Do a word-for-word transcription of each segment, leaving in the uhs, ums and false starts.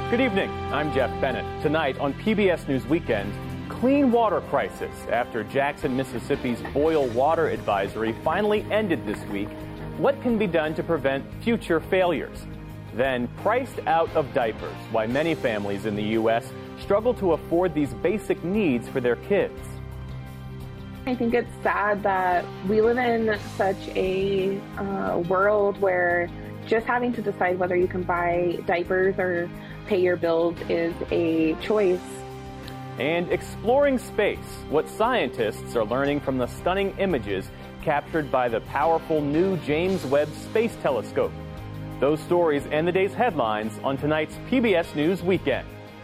Good evening, I'm Jeff Bennett. Tonight on P B S News Weekend, clean water crisis after Jackson, Mississippi's boil water advisory finally ended this week. What can be done to prevent future failures? Then, priced out of diapers, why many families in the U S struggle to afford these basic needs for their kids. I think it's sad that we live in such a uh, world where just having to decide whether you can buy diapers or pay your bills is a choice. And exploring space, what scientists are learning from the stunning images captured by the powerful new James Webb Space Telescope. Those stories and the day's headlines on tonight's P B S News Weekend.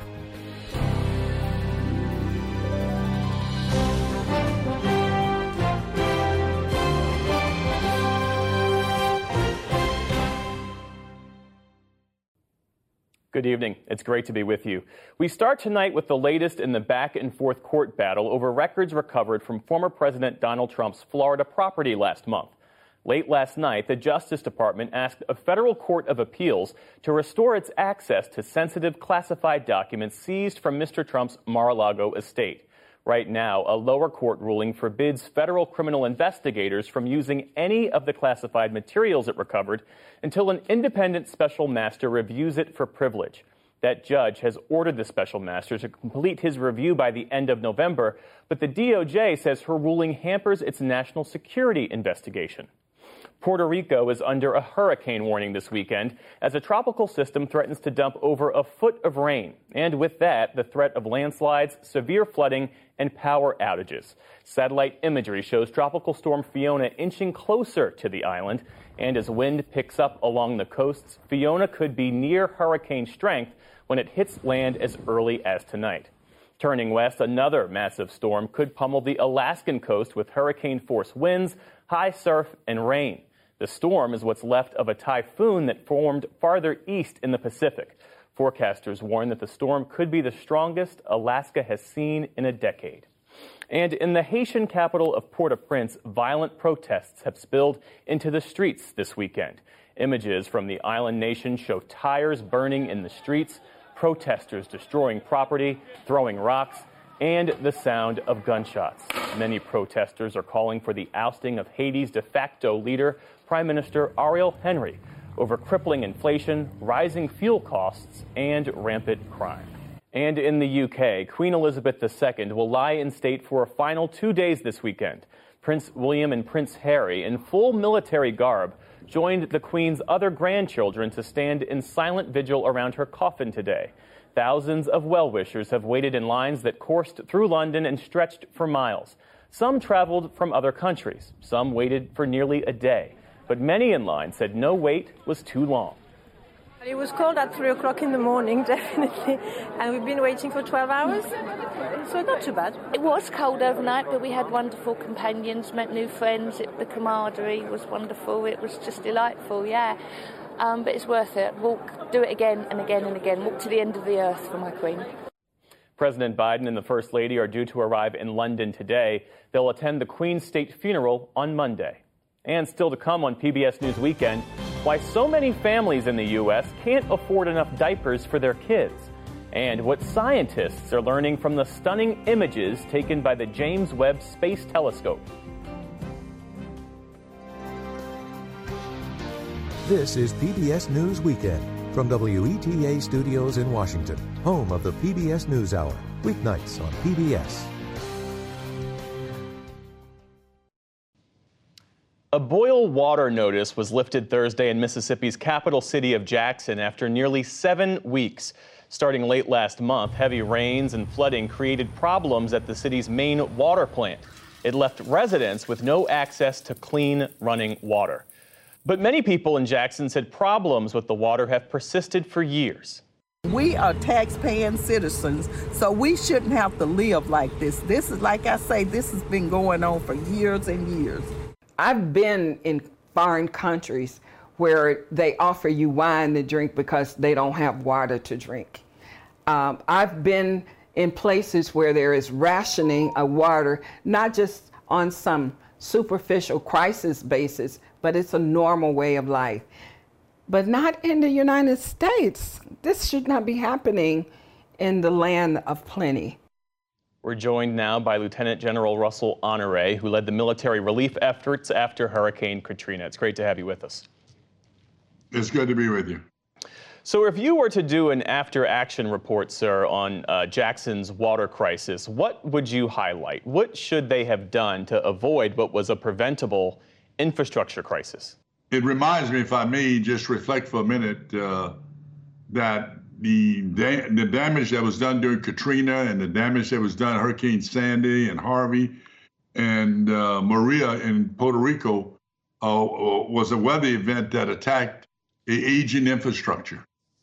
Good evening. It's great to be with you. We start tonight with the latest in the back and forth court battle over records recovered from former President Donald Trump's Florida property last month. Late last night, the Justice Department asked a federal court of appeals to restore its access to sensitive classified documents seized from Mister Trump's Mar-a-Lago estate. Right now, a lower court ruling forbids federal criminal investigators from using any of the classified materials it recovered until an independent special master reviews it for privilege. That judge has ordered the special master to complete his review by the end of November, but the D O J says her ruling hampers its national security investigation. Puerto Rico is under a hurricane warning this weekend as a tropical system threatens to dump over a foot of rain. And with that, the threat of landslides, severe flooding, and power outages. Satellite imagery shows Tropical Storm Fiona inching closer to the island. And as wind picks up along the coasts, Fiona could be near hurricane strength when it hits land as early as tonight. Turning west, another massive storm could pummel the Alaskan coast with hurricane-force winds, high surf, and rain. The storm is what's left of a typhoon that formed farther east in the Pacific. Forecasters warn that the storm could be the strongest Alaska has seen in a decade. And in the Haitian capital of Port-au-Prince, violent protests have spilled into the streets this weekend. Images from the island nation show tires burning in the streets, protesters destroying property, throwing rocks, and the sound of gunshots. Many protesters are calling for the ousting of Haiti's de facto leader, Prime Minister Ariel Henry, over crippling inflation, rising fuel costs, and rampant crime. And in the U K, Queen Elizabeth the Second will lie in state for a final two days this weekend. Prince William and Prince Harry, in full military garb, joined the Queen's other grandchildren to stand in silent vigil around her coffin today. Thousands of well-wishers have waited in lines that coursed through London and stretched for miles. Some traveled from other countries. Some waited for nearly a day. But many in line said no wait was too long. It was cold at three o'clock in the morning, definitely, and we've been waiting for twelve hours, so not too bad. It was cold overnight, but we had wonderful companions, met new friends. It, the camaraderie was wonderful. It was just delightful, yeah. Um, but it's worth it. Walk, do it again and again and again. Walk to the end of the earth for my Queen. President Biden and the First Lady are due to arrive in London today. They'll attend the Queen's state funeral on Monday. And still to come on P B S News Weekend, why so many families in the U S can't afford enough diapers for their kids, and what scientists are learning from the stunning images taken by the James Webb Space Telescope. This is P B S News Weekend from W E T A Studios in Washington, home of the P B S NewsHour, weeknights on P B S. A boil water notice was lifted Thursday in Mississippi's capital city of Jackson after nearly seven weeks. Starting late last month, heavy rains and flooding created problems at the city's main water plant. It left residents with no access to clean running water. But many people in Jackson said problems with the water have persisted for years. We are tax-paying citizens, so we shouldn't have to live like this. This is, like I say, this has been going on for years and years. I've been in foreign countries where they offer you wine to drink because they don't have water to drink. Um, I've been in places where there is rationing of water, not just on some superficial crisis basis, but it's a normal way of life. but not in the United States. This should not be happening in the land of plenty. We're joined now by Lieutenant General Russell Honore, who led the military relief efforts after Hurricane Katrina. It's great to have you with us. It's good to be with you. So if you were to do an after-action report, sir, on uh, Jackson's water crisis, what would you highlight? What should they have done to avoid what was a preventable infrastructure crisis? It reminds me, if I may just reflect for a minute, uh, that the, da the damage that was done during Katrina and the damage that was done Hurricane Sandy and Harvey and uh, Maria in Puerto Rico uh, was a weather event that attacked an aging infrastructure.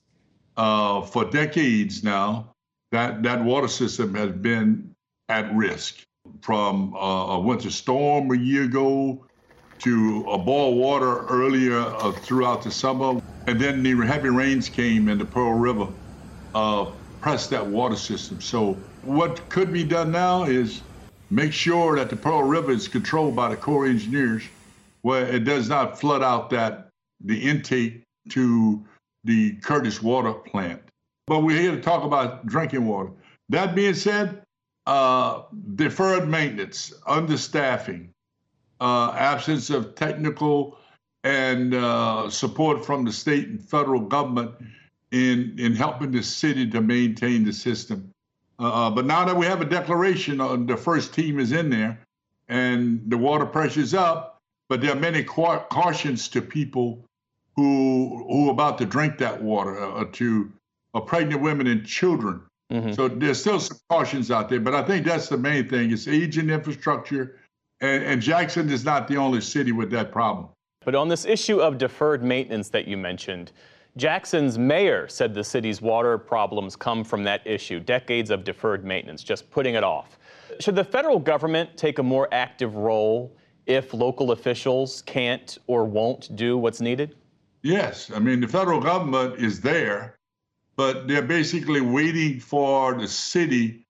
Uh, for decades now, that, that water system has been at risk, from uh, a winter storm a year ago to a boil water earlier uh, throughout the summer. And then the heavy rains came and the Pearl River uh, pressed that water system. So what could be done now is make sure that the Pearl River is controlled by the Corps of Engineers, where it does not flood out that the intake to the Curtis Water Plant. But we're here to talk about drinking water. That being said, uh, deferred maintenance, understaffing, uh, absence of technical and uh, support from the state and federal government in, in helping the city to maintain the system. Uh, but now that we have a declaration, uh, the first team is in there and the water pressure's up, but there are many ca cautions to people who who are about to drink that water, uh, to uh, pregnant women and children. Mm-hmm. So there's still some cautions out there, but I think that's the main thing. It's aging infrastructure, and, and Jackson is not the only city with that problem. But on this issue of deferred maintenance that you mentioned, Jackson's mayor said the city's water problems come from that issue, decades of deferred maintenance, just putting it off. Should the federal government take a more active role if local officials can't or won't do what's needed? Yes, I mean, the federal government is there, but they're basically waiting for the city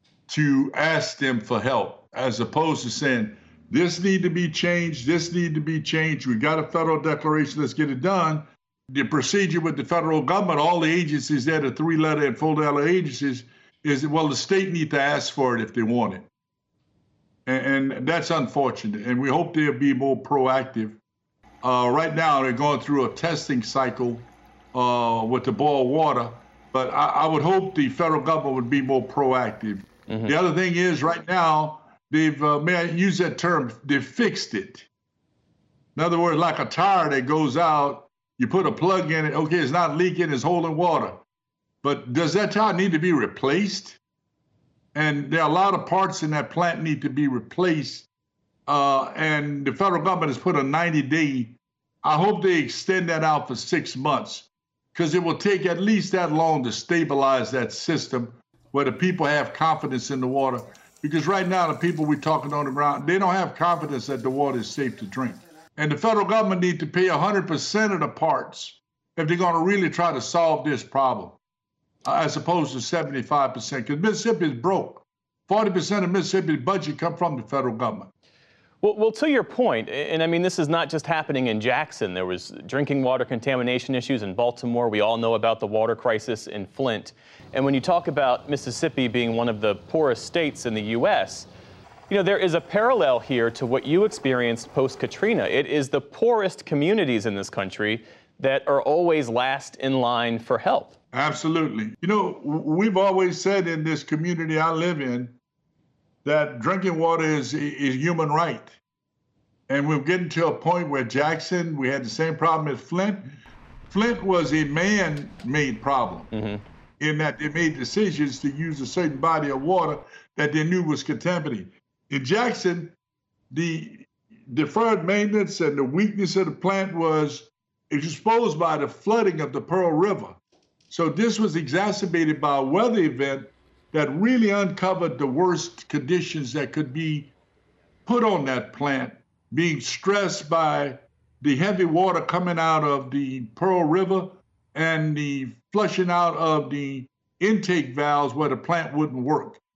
to ask them for help, as opposed to saying, this need to be changed, this need to be changed, we got a federal declaration, let's get it done. The procedure with the federal government, all the agencies there, the three-letter and four-letter agencies, is, well, the state need to ask for it if they want it. And, and that's unfortunate, and we hope they'll be more proactive. Uh, right now, they're going through a testing cycle uh, with the boil water, but I, I would hope the federal government would be more proactive. Mm-hmm. The other thing is, right now, they've, uh, may I use that term, they've fixed it. In other words, like a tire that goes out, you put a plug in it, okay, it's not leaking, it's holding water. But does that tire need to be replaced? And there are a lot of parts in that plant need to be replaced. Uh, and the federal government has put a ninety day, I hope they extend that out for six months, because it will take at least that long to stabilize that system where the people have confidence in the water. Because right now, the people we're talking on the ground, they don't have confidence that the water is safe to drink. And the federal government needs to pay one hundred percent of the parts if they're going to really try to solve this problem, uh, as opposed to seventy-five percent, because Mississippi is broke. forty percent of Mississippi's budget comes from the federal government. Well, well, to your point, and I mean, this is not just happening in Jackson. There was drinking water contamination issues in Baltimore. We all know about the water crisis in Flint. And when you talk about Mississippi being one of the poorest states in the U S, you know, there is a parallel here to what you experienced post-Katrina. It is the poorest communities in this country that are always last in line for help. Absolutely. You know, we've always said in this community I live in, that drinking water is is human right. And we're getting to a point where Jackson, we had the same problem as Flint. Flint was a man-made problem mm-hmm. in that they made decisions to use a certain body of water that they knew was contaminated. In Jackson, the deferred maintenance and the weakness of the plant was exposed by the flooding of the Pearl River. So this was exacerbated by a weather event that really uncovered the worst conditions that could be put on that plant, being stressed by the heavy water coming out of the Pearl River and the flushing out of the intake valves where the plant wouldn't work.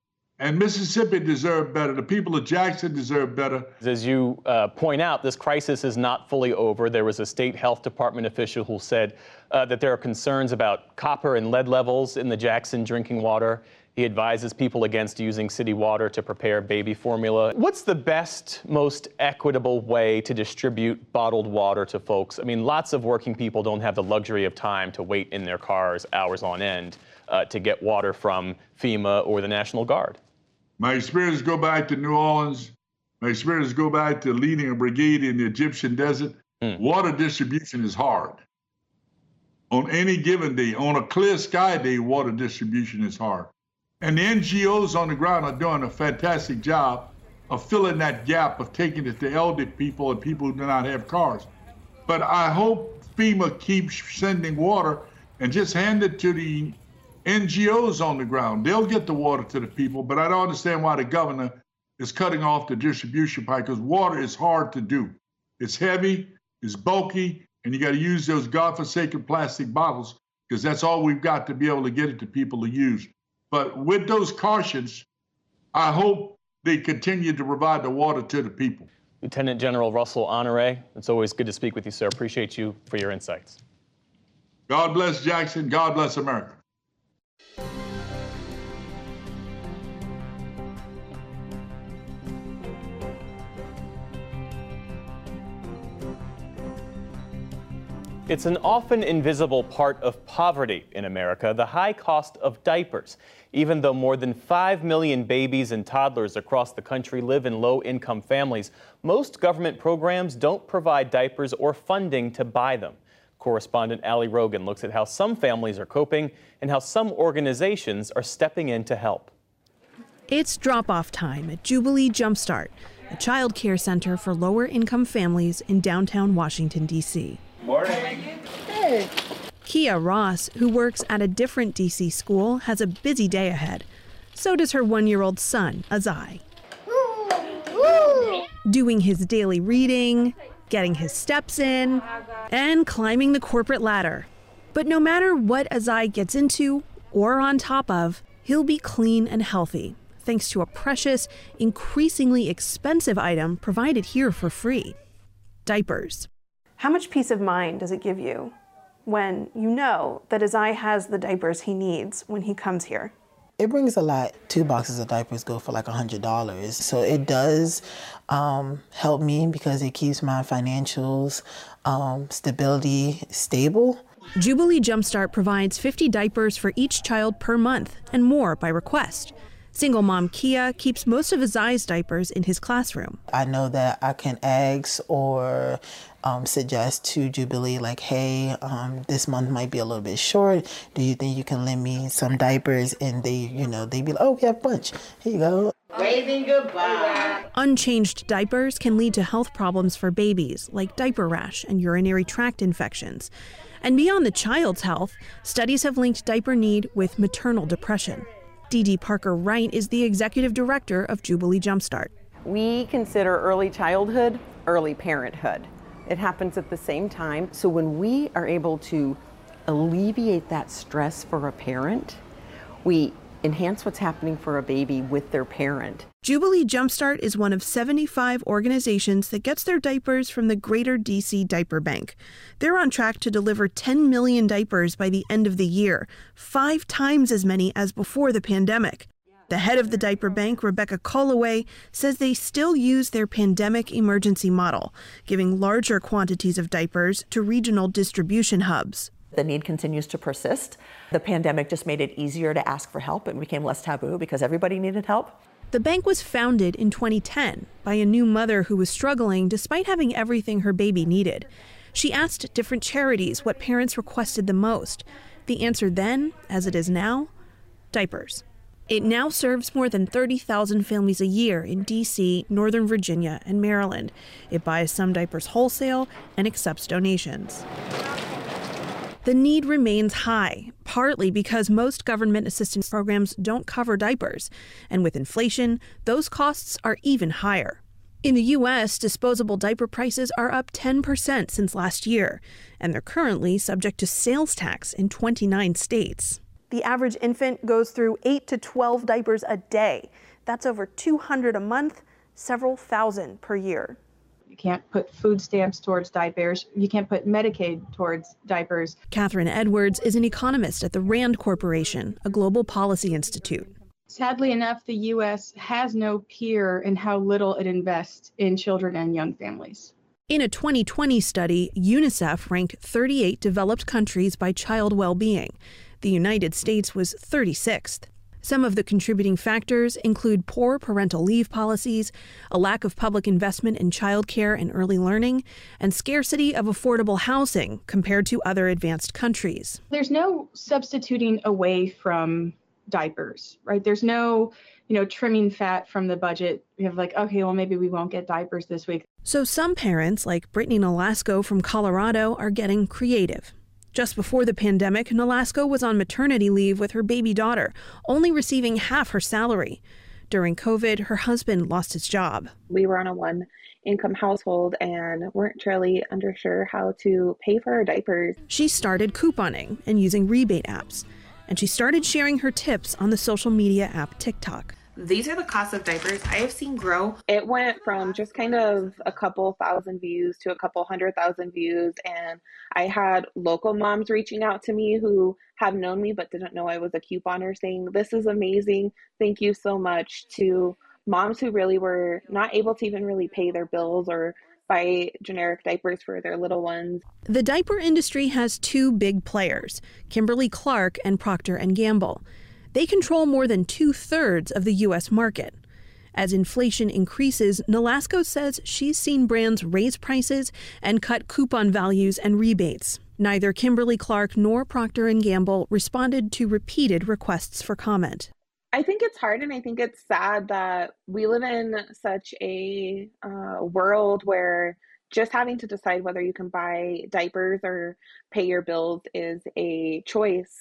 And Mississippi deserved better. The people of Jackson deserve better. As you uh, point out, this crisis is not fully over. There was a state health department official who said uh, that there are concerns about copper and lead levels in the Jackson drinking water. He advises people against using city water to prepare baby formula. What's the best, most equitable way to distribute bottled water to folks? I mean, lots of working people don't have the luxury of time to wait in their cars hours on end uh, to get water from FEMA or the National Guard. My experience go back to New Orleans. My experience go back to leading a brigade in the Egyptian desert. Mm. Water distribution is hard. On any given day, on a clear sky day, water distribution is hard. And the N G Os on the ground are doing a fantastic job of filling that gap, of taking it to elderly people and people who do not have cars. But I hope FEMA keeps sending water and just hand it to the N G Os on the ground. They'll get the water to the people, but I don't understand why the governor is cutting off the distribution pipe, because water is hard to do. It's heavy, it's bulky, and you got to use those godforsaken plastic bottles, because that's all we've got to be able to get it to people to use. But with those cautions, I hope they continue to provide the water to the people. Lieutenant General Russell Honore, it's always good to speak with you, sir. Appreciate you for your insights. God bless Jackson. God bless America. It's an often invisible part of poverty in America, the high cost of diapers. Even though more than five million babies and toddlers across the country live in low-income families, most government programs don't provide diapers or funding to buy them. Correspondent Allie Rogan looks at how some families are coping and how some organizations are stepping in to help. It's drop-off time at Jubilee Jumpstart, a child care center for lower-income families in downtown Washington, D C Morning. Hey. Kia Ross, who works at a different D C school, has a busy day ahead. So does her one-year-old son, Azai. Doing his daily reading, getting his steps in, and climbing the corporate ladder. But no matter what Azai gets into or on top of, he'll be clean and healthy, thanks to a precious, increasingly expensive item provided here for free: diapers. How much peace of mind does it give you when you know that Azai has the diapers he needs when he comes here? It brings a lot. Two boxes of diapers go for like one hundred dollars. So it does um, help me because it keeps my financials um, stability stable. Jubilee Jumpstart provides fifty diapers for each child per month and more by request. Single mom Kia keeps most of Azai's diapers in his classroom. I know that I can ask or um, suggest to Jubilee, like, hey, um, this month might be a little bit short. Do you think you can lend me some diapers? And they, you know, they'd be like, oh, we have a bunch. Here you go. Waving goodbye. Unchanged diapers can lead to health problems for babies, like diaper rash and urinary tract infections. And beyond the child's health, studies have linked diaper need with maternal depression. Dee Dee Parker Wright is the executive director of Jubilee Jumpstart. We consider early childhood early parenthood. It happens at the same time. So when we are able to alleviate that stress for a parent, we enhance what's happening for a baby with their parent. Jubilee Jumpstart is one of seventy-five organizations that gets their diapers from the Greater D C Diaper Bank. They're on track to deliver ten million diapers by the end of the year, five times as many as before the pandemic. The head of the diaper bank, Rebecca Colloway, says they still use their pandemic emergency model, giving larger quantities of diapers to regional distribution hubs. The need continues to persist. The pandemic just made it easier to ask for help. It became less taboo because everybody needed help. The bank was founded in twenty ten by a new mother who was struggling despite having everything her baby needed. She asked different charities what parents requested the most. The answer then, as it is now, diapers. It now serves more than thirty thousand families a year in D C, Northern Virginia, and Maryland. It buys some diapers wholesale and accepts donations. The need remains high, partly because most government assistance programs don't cover diapers, and with inflation, those costs are even higher. In the U S, disposable diaper prices are up ten percent since last year, and they're currently subject to sales tax in twenty-nine states. The average infant goes through eight to twelve diapers a day. That's over two hundred a month, several thousand per year. You can't put food stamps towards diapers. You can't put Medicaid towards diapers. Catherine Edwards is an economist at the RAND Corporation, a global policy institute. Sadly enough, the U S has no peer in how little it invests in children and young families. In a twenty twenty study, UNICEF ranked thirty-eight developed countries by child well-being. The United States was thirty-sixth. Some of the contributing factors include poor parental leave policies, a lack of public investment in childcare and early learning, and scarcity of affordable housing compared to other advanced countries. There's no substituting away from diapers, right? There's no, you know, trimming fat from the budget. We have like, okay, well, maybe we won't get diapers this week. So some parents, like Brittany Nolasco from Colorado, are getting creative. Just before the pandemic, Nolasco was on maternity leave with her baby daughter, only receiving half her salary. During COVID, her husband lost his job. We were on a one-income household and weren't really unsure how to pay for our diapers. She started couponing and using rebate apps, and she started sharing her tips on the social media app TikTok. These are the costs of diapers I have seen grow. It went from just kind of a couple thousand views to a couple hundred thousand views. And I had local moms reaching out to me who have known me but didn't know I was a couponer, saying, "This is amazing. Thank you so much," to moms who really were not able to even really pay their bills or buy generic diapers for their little ones. The diaper industry has two big players, Kimberly-Clark and Procter and Gamble. They control more than two-thirds of the U S market. As inflation increases, Nolasco says she's seen brands raise prices and cut coupon values and rebates. Neither Kimberly-Clark nor Procter and Gamble responded to repeated requests for comment. I think it's hard, and I think it's sad that we live in such a uh, world where just having to decide whether you can buy diapers or pay your bills is a choice.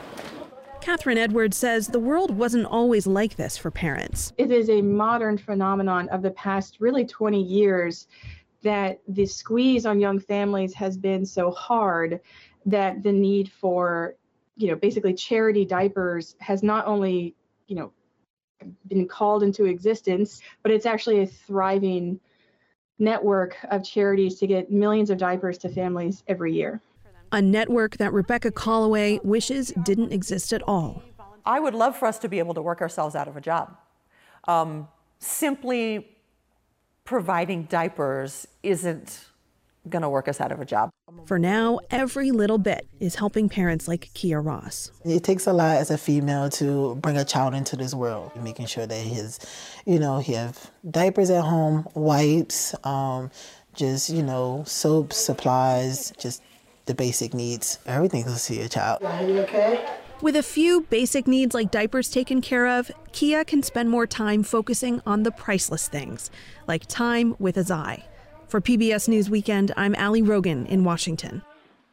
Catherine Edwards says the world wasn't always like this for parents. It is a modern phenomenon of the past really twenty years that the squeeze on young families has been so hard that the need for, you know, basically charity diapers has not only, you know, been called into existence, but it's actually a thriving network of charities to get millions of diapers to families every year. A network that Rebecca Calloway wishes didn't exist at all. I would love for us to be able to work ourselves out of a job. Um, simply providing diapers isn't going to work us out of a job. For now, every little bit is helping parents like Kia Ross. It takes a lot as a female to bring a child into this world, making sure that his, you know, he have diapers at home, wipes, um, just, you know, soap, supplies, just the basic needs. Everything to see a child. Are you okay? With a few basic needs like diapers taken care of, Kia can spend more time focusing on the priceless things, like time with Azai. For P B S News Weekend, I'm Allie Rogan in Washington.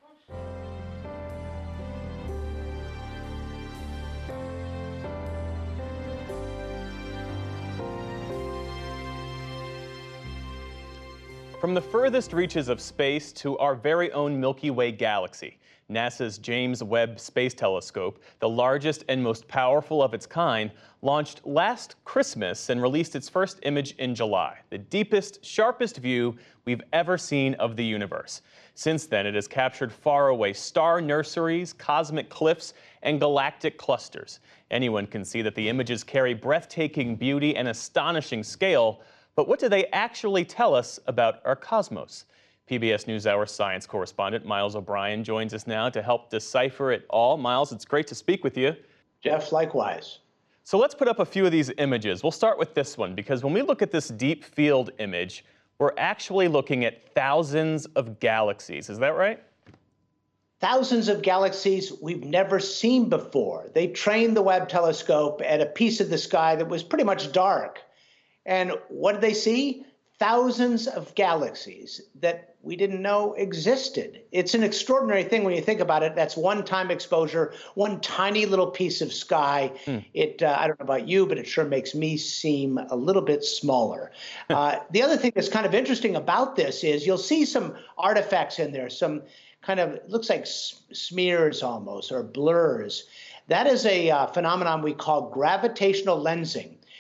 From the furthest reaches of space to our very own Milky Way galaxy, NASA's James Webb Space Telescope, the largest and most powerful of its kind, launched last Christmas and released its first image in July, the deepest, sharpest view we've ever seen of the universe. Since then, it has captured faraway star nurseries, cosmic cliffs, and galactic clusters. Anyone can see that the images carry breathtaking beauty and astonishing scale. But what do they actually tell us about our cosmos? P B S NewsHour science correspondent Miles O'Brien joins us now to help decipher it all. Miles, it's great to speak with you. Jeff, likewise. So let's put up a few of these images. We'll start with this one, because when we look at this deep field image, we're actually looking at thousands of galaxies. Is that right? Thousands of galaxies we've never seen before. They trained the Webb telescope at a piece of the sky that was pretty much dark. And what did they see? Thousands of galaxies that we didn't know existed. It's an extraordinary thing when you think about it. That's one-time exposure, one tiny little piece of sky. Mm. It, uh, I don't know about you, but it sure makes me seem a little bit smaller. uh, the other thing that's kind of interesting about this is you'll see some artifacts in there, some kind of, it looks like s- smears almost, or blurs. That is a uh, phenomenon we call gravitational lensing.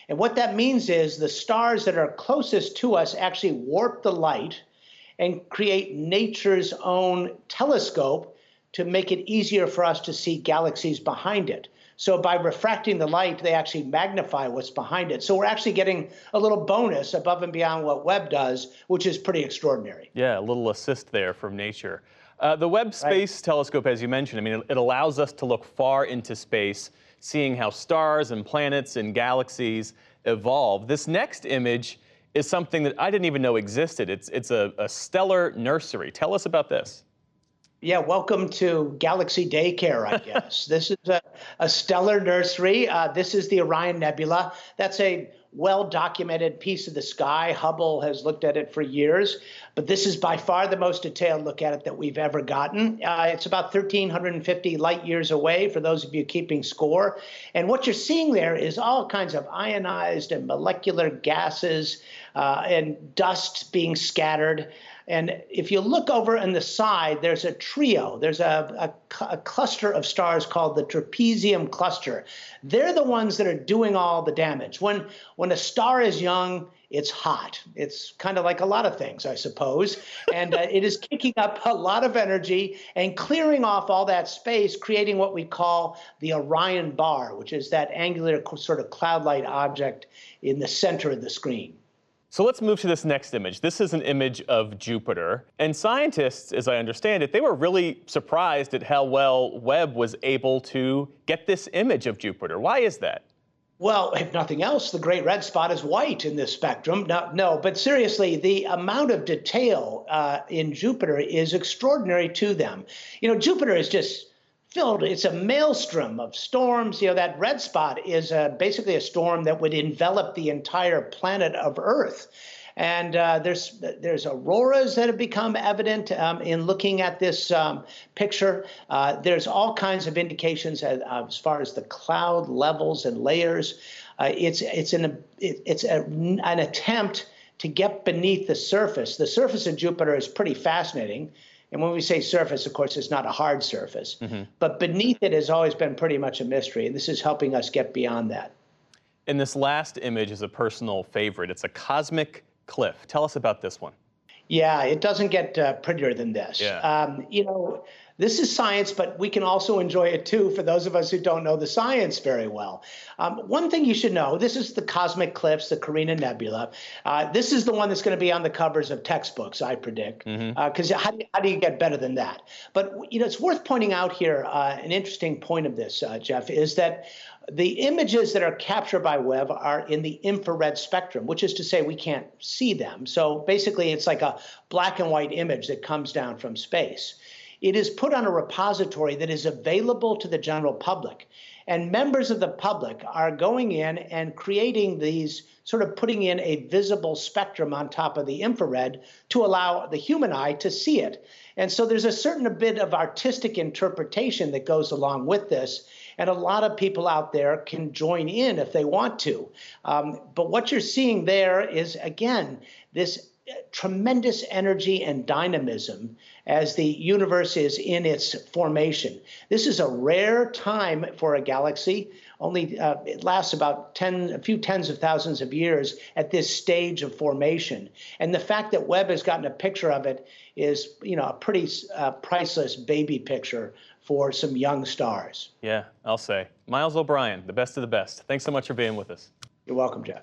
And what that means is the stars that are closest to us actually warp the light and create nature's own telescope to make it easier for us to see galaxies behind it. So by refracting the light, they actually magnify what's behind it. So we're actually getting a little bonus above and beyond what Webb does, which is pretty extraordinary. Yeah, a little assist there from nature. Uh, the Webb Space right. Telescope, as you mentioned, I mean, it, it allows us to look far into space, seeing how stars and planets and galaxies evolve. This next image is something that I didn't even know existed. It's, it's a, a stellar nursery. Tell us about this. Yeah, welcome to Galaxy Daycare, I guess. This is a, a stellar nursery. Uh, this is the Orion Nebula. That's a well-documented piece of the sky. Hubble has looked at it for years, but this is by far the most detailed look at it that we've ever gotten. Uh, it's about one thousand three hundred fifty light years away, for those of you keeping score. And what you're seeing there is all kinds of ionized and molecular gases uh, and dust being scattered. And if you look over on the side, there's a trio. There's a, a, a cluster of stars called the trapezium cluster. They're the ones that are doing all the damage. When, when a star is young, it's hot. It's kind of like a lot of things, I suppose. And uh, it is kicking up a lot of energy and clearing off all that space, creating what we call the Orion bar, which is that angular sort of cloud-like object in the center of the screen. So let's move to this next image. This is an image of Jupiter. And scientists, as I understand it, they were really surprised at how well Webb was able to get this image of Jupiter. Why is that? Well, if nothing else, the great red spot is white in this spectrum. No, no, but seriously, the amount of detail uh, in Jupiter is extraordinary to them. You know, Jupiter is just filled, it's a maelstrom of storms. You know, that red spot is uh, basically a storm that would envelop the entire planet of Earth. And uh, there's there's auroras that have become evident um, in looking at this um, picture. Uh, there's all kinds of indications as, uh, as far as the cloud levels and layers. Uh, it's it's an it, it's a, an attempt to get beneath the surface. The surface of Jupiter is pretty fascinating. And when we say surface, of course, it's not a hard surface. Mm-hmm. But beneath it has always been pretty much a mystery. And this is helping us get beyond that. And this last image is a personal favorite. It's a cosmic cliff. Tell us about this one. Yeah, it doesn't get uh, prettier than this. Yeah. Um, you know, this is science, but we can also enjoy it too for those of us who don't know the science very well. Um, one thing you should know, this is the cosmic cliffs, the Carina Nebula. Uh, this is the one that's going to be on the covers of textbooks, I predict, because mm-hmm. uh, how, how do you get better than that? But, you know, it's worth pointing out here, uh, an interesting point of this, uh, Jeff, is that the images that are captured by Webb are in the infrared spectrum, which is to say we can't see them. So basically, it's like a black and white image that comes down from space. It is put on a repository that is available to the general public. And members of the public are going in and creating these, sort of putting in a visible spectrum on top of the infrared to allow the human eye to see it. And so there's a certain bit of artistic interpretation that goes along with this. And a lot of people out there can join in if they want to. Um, but what you're seeing there is, again, this tremendous energy and dynamism as the universe is in its formation. This is a rare time for a galaxy. Only uh, it lasts about ten, a few tens of thousands of years at this stage of formation. And the fact that Webb has gotten a picture of it is, you know, a pretty uh, priceless baby picture for some young stars. Yeah, I'll say. Miles O'Brien, the best of the best. Thanks so much for being with us. You're welcome, Jeff.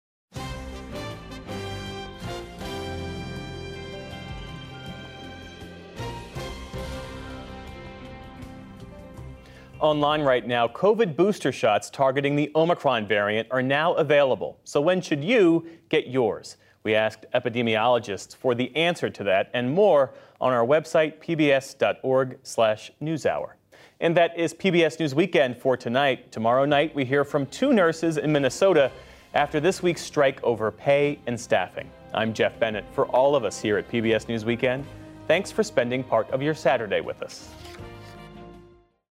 Online right now, COVID booster shots targeting the Omicron variant are now available. So when should you get yours? We asked epidemiologists for the answer to that and more on our website, p b s dot org slash newshour. And that is P B S News Weekend for tonight. Tomorrow night, we hear from two nurses in Minnesota after this week's strike over pay and staffing. I'm Jeff Bennett. For all of us here at P B S News Weekend, thanks for spending part of your Saturday with us.